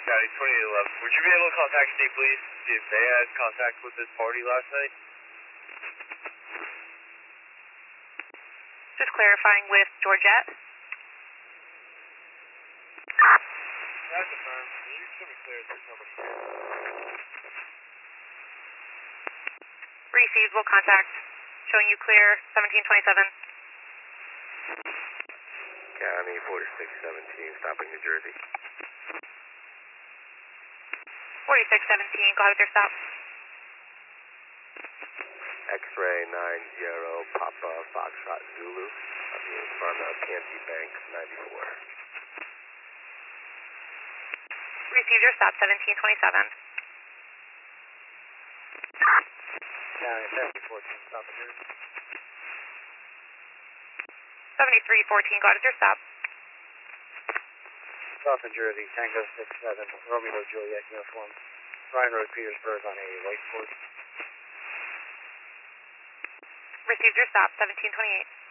County 2811. Would you be able to contact State Police to see if they had contact with this party last night? Just clarifying with Georgette. That's affirmed. You should be clear. There's nobody here. Received, will contact. Showing you clear, 1727. County 4617, stopping New Jersey. 4617, go ahead with your stop. X-ray 90 Papa Foxtrot Zulu. I'm in front of PNC Bank 94. Received your stop, 1727. County 7014, stopping here. 7314, go ahead with your stop. South New Jersey, Tango 67, Romeo Juliet uniform. Ryan Road, Petersburg on a white Ford. Received your stop, 1728.